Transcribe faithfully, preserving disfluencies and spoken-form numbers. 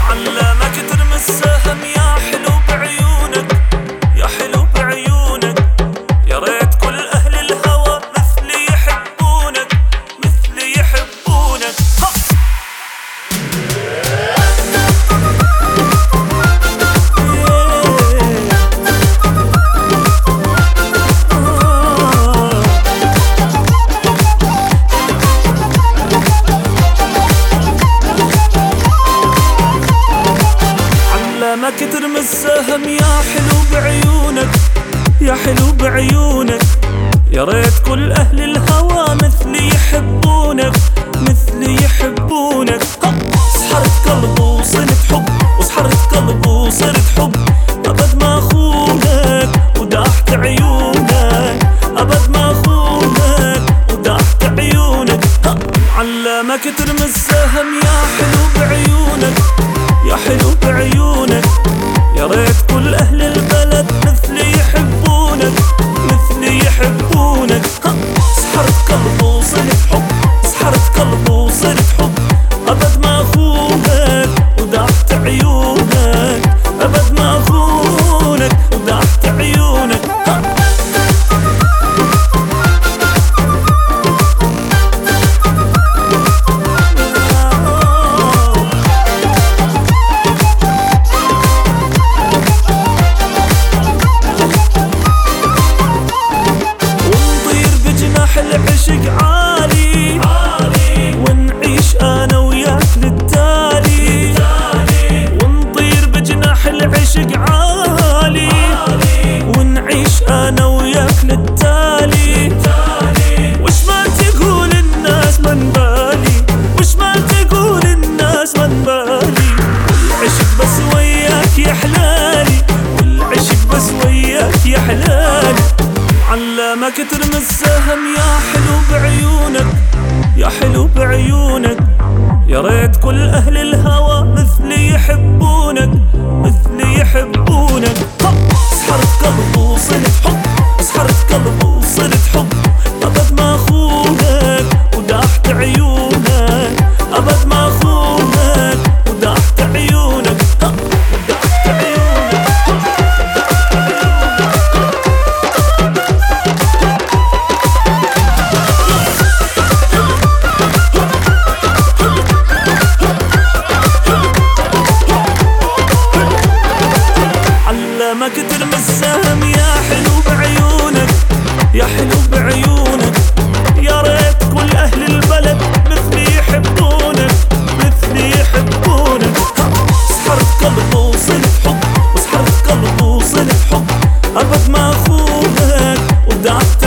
علمك ترمي السهم يا حلو بعيونك، يا حلو بعيونك. يا ريت كل أهل الهوى مثلي يحبونك، مثلي يحبونك. علمك ترمي السهم يا حلو بعيونك، يا حلو بعيونك. يا ريت كل أهل الهوى مثلي يحبونك، مثلي يحبونك. سحرت قلبي وصرت حب، وسحرت قلبي وصرت حب. أبد ما أخونك وداحت عيونك، أبد ما أخونك وداحت عيونك. علمك ترمي السهم يا حلو بعيونك، يا حلو بعيونك. يا ريت كل أهل البلد مثلي يحبونك، مثلي يحبونك. سحرت قلبي وصرت حب، سحرت قلبي وصرت حب. أبد ما أخونك وداحت عيونك، أبد ما أخونك وداحت عيونك. العشق عالي عالي، ونعيش انا وياك للتالي تالي. ونطير بجناح العشق عالي عالي، ونعيش انا وياك للتالي تالي. وش ما تقول الناس من بالي، وش ما تقول الناس من بالي. والعشق بس وياك يا حلالي، والعشق بس وياك يا حلالي. علمك ترمي السهم يا حلو بعيونك، يا حلو بعيونك. يا ريت كل أهل الهوى مثلي يحبونك، مثلي يحبونك. سحرت قلبي وصرت حب، سحرت قلبي وصرت حب. أبد ما أخونك وداحت عيونك، أبد ما أخونك وداحت عيونك، وداحت عيونك. علمك ترمي السهم يا حلو بعيونك، يا حلو بعيونك. يا ريت كل أهل البلد مثلي يحبونك، مثلي يحبونك. سحرت قلبي وصرت حب، وسحرت قلبي وصرت حب. أبد ما أخونك وداحت